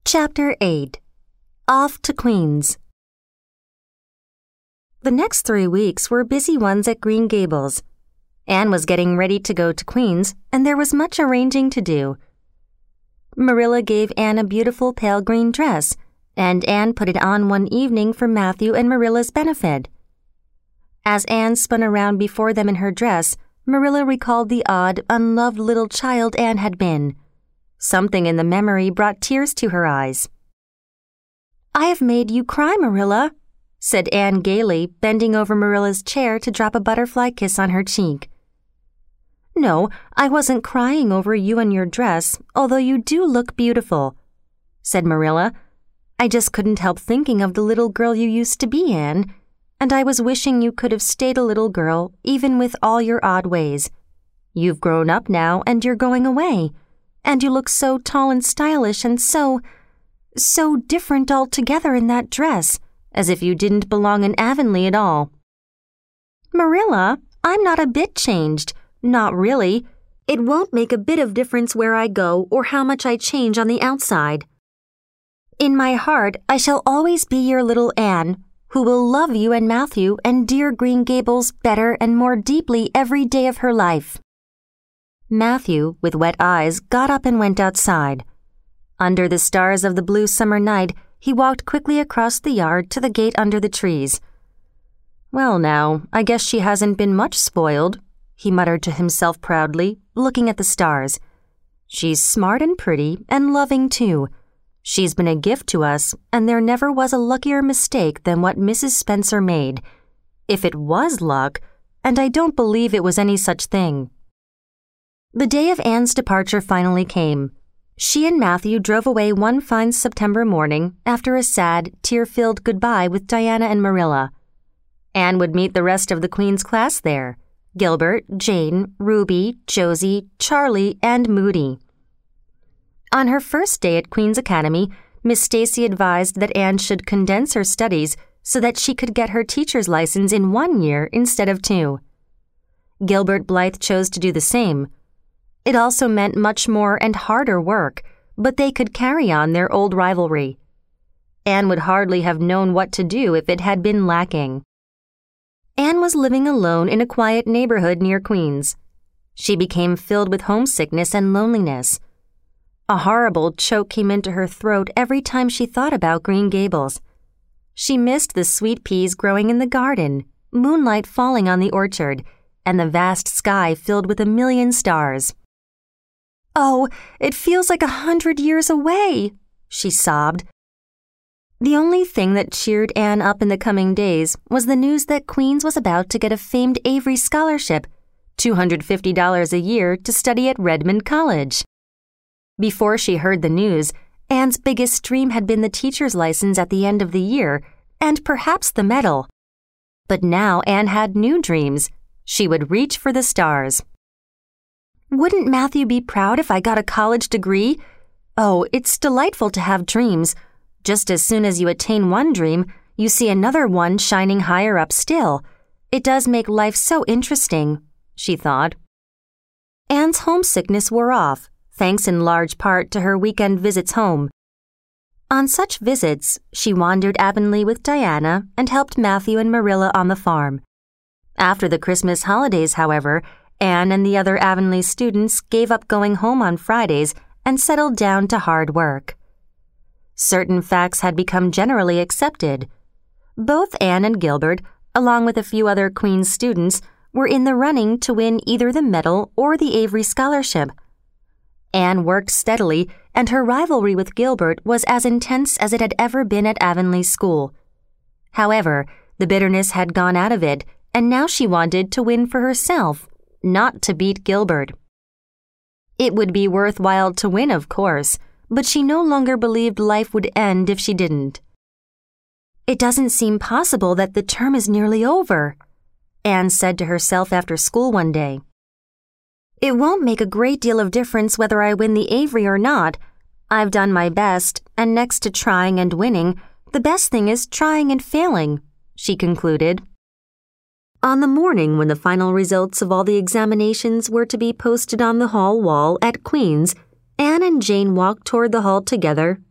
Chapter 8. Off to Queens. The next 3 weeks were busy ones at Green Gables. Anne was getting ready to go to Queens, and there was much arranging to do. Marilla gave Anne a beautiful pale green dress, and Anne put it on one evening for Matthew and Marilla's benefit. As Anne spun around before them in her dress, Marilla recalled the odd, unloved little child Anne had been. Something in the memory brought tears to her eyes. "I have made you cry, Marilla," said Anne gaily, bending over Marilla's chair to drop a butterfly kiss on her cheek. "No, I wasn't crying over you and your dress, although you do look beautiful," said Marilla. "I just couldn't help thinking of the little girl you used to be, Anne, and I was wishing you could have stayed a little girl, even with all your odd ways. You've grown up now, and you're going away. And you look so tall and stylish and so different altogether in that dress, as if you didn't belong in Avonlea at all." "Marilla, I'm not a bit changed. Not really. It won't make a bit of difference where I go or how much I change on the outside. In my heart, I shall always be your little Anne, who will love you and Matthew and dear Green Gables better and more deeply every day of her life." Matthew, with wet eyes, got up and went outside. Under the stars of the blue summer night, he walked quickly across the yard to the gate under the trees. "Well now, I guess she hasn't been much spoiled," he muttered to himself proudly, looking at the stars. "She's smart and pretty and loving too. She's been a gift to us, and there never was a luckier mistake than what Mrs. Spencer made. If it was luck, and I don't believe it was any such thing." The day of Anne's departure finally came. She and Matthew drove away one fine September morning after a sad, tear-filled goodbye with Diana and Marilla. Anne would meet the rest of the Queen's class there: Gilbert, Jane, Ruby, Josie, Charlie, and Moody. On her first day at Queen's Academy, Miss Stacy advised that Anne should condense her studies so that she could get her teacher's license in 1 year instead of 2. Gilbert Blythe chose to do the same. It also meant much more and harder work, but they could carry on their old rivalry. Anne would hardly have known what to do if it had been lacking. Anne was living alone in a quiet neighborhood near Queens. She became filled with homesickness and loneliness. A horrible choke came into her throat every time she thought about Green Gables. She missed the sweet peas growing in the garden, moonlight falling on the orchard, and the vast sky filled with a million stars. "Oh, it feels like 100 years away," she sobbed. The only thing that cheered Anne up in the coming days was the news that Queens was about to get a famed Avery scholarship, $250 a year to study at Redmond College. Before she heard the news, Anne's biggest dream had been the teacher's license at the end of the year, and perhaps the medal. But now Anne had new dreams. She would reach for the stars. "Wouldn't Matthew be proud if I got a college degree? Oh, it's delightful to have dreams. Just as soon as you attain one dream, you see another one shining higher up still. It does make life so interesting," she thought. Anne's homesickness wore off, thanks in large part to her weekend visits home. On such visits, she wandered Avonlea with Diana and helped Matthew and Marilla on the farm. After the Christmas holidays, however, Anne and the other Avonlea students gave up going home on Fridays and settled down to hard work. Certain facts had become generally accepted. Both Anne and Gilbert, along with a few other Queen's students, were in the running to win either the medal or the Avery scholarship. Anne worked steadily, and her rivalry with Gilbert was as intense as it had ever been at Avonlea School. However, the bitterness had gone out of it, and now she wanted to win for herself, not to beat Gilbert. It would be worthwhile to win, of course, but she no longer believed life would end if she didn't. "It doesn't seem possible that the term is nearly over," Anne said to herself after school one day. "It won't make a great deal of difference whether I win the Avery or not. I've done my best, and next to trying and winning, the best thing is trying and failing," she concluded. On the morning when the final results of all the examinations were to be posted on the hall wall at Queen's, Anne and Jane walked toward the hall together,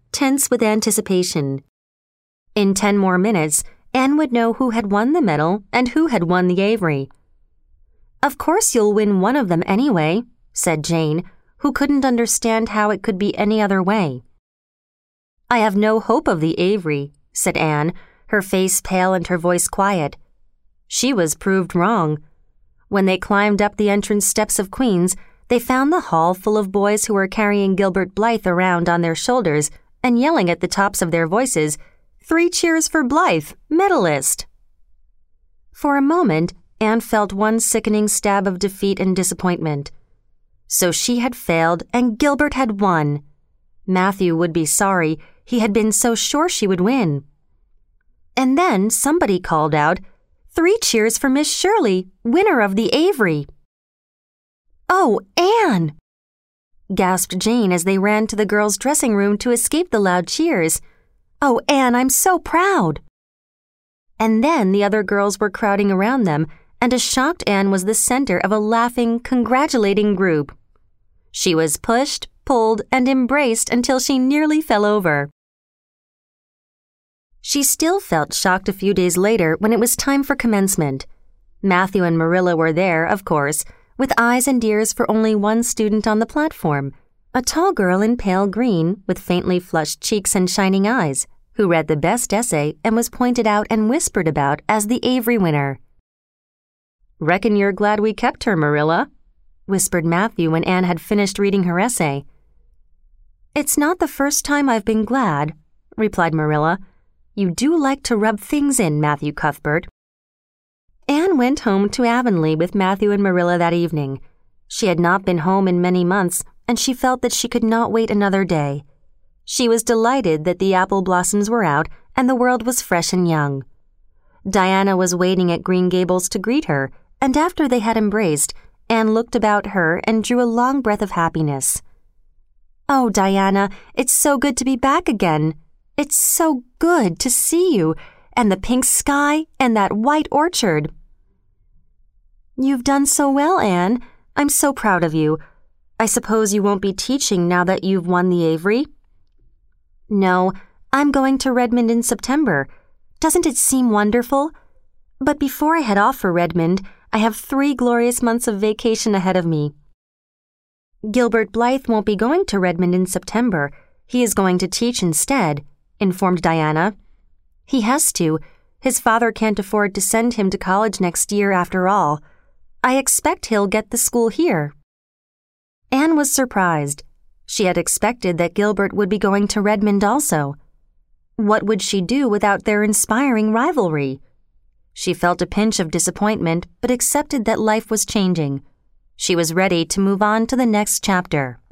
tense with anticipation. In 10 more minutes, Anne would know who had won the medal and who had won the Avery. "Of course you'll win one of them anyway," said Jane, who couldn't understand how it could be any other way. "I have no hope of the Avery," said Anne, her face pale and her voice quiet. She was proved wrong. When they climbed up the entrance steps of Queen's, they found the hall full of boys who were carrying Gilbert Blythe around on their shoulders and yelling at the tops of their voices, "3 cheers for Blythe, medalist!" For a moment, Anne felt one sickening stab of defeat and disappointment. So she had failed and Gilbert had won. Matthew would be sorry. He had been so sure she would win. And then somebody called out, "3 cheers for Miss Shirley, winner of the Avery." "Oh, Anne!" gasped Jane as they ran to the girls' dressing room to escape the loud cheers. "Oh, Anne, I'm so proud!" And then the other girls were crowding around them, and a shocked Anne was the center of a laughing, congratulating group. She was pushed, pulled, and embraced until she nearly fell over. She still felt shocked a few days later when it was time for commencement. Matthew and Marilla were there, of course, with eyes and ears for only one student on the platform, a tall girl in pale green with faintly flushed cheeks and shining eyes, who read the best essay and was pointed out and whispered about as the Avery winner. "Reckon you're glad we kept her, Marilla," whispered Matthew when Anne had finished reading her essay. "It's not the first time I've been glad," replied Marilla. "You do like to rub things in, Matthew Cuthbert." Anne went home to Avonlea with Matthew and Marilla that evening. She had not been home in many months, and she felt that she could not wait another day. She was delighted that the apple blossoms were out and the world was fresh and young. Diana was waiting at Green Gables to greet her, and after they had embraced, Anne looked about her and drew a long breath of happiness. "Oh, Diana, it's so good to be back again. It's so good to see you, and the pink sky, and that white orchard." "You've done so well, Anne. I'm so proud of you. I suppose you won't be teaching now that you've won the Avery?" "No, I'm going to Redmond in September. Doesn't it seem wonderful? But before I head off for Redmond, I have 3 glorious months of vacation ahead of me." "Gilbert Blythe won't be going to Redmond in September. He is going to teach instead," informed Diana. "He has to. His father can't afford to send him to college next year after all. I expect he'll get the school here." Anne was surprised. She had expected that Gilbert would be going to Redmond also. What would she do without their inspiring rivalry? She felt a pinch of disappointment, but accepted that life was changing. She was ready to move on to the next chapter.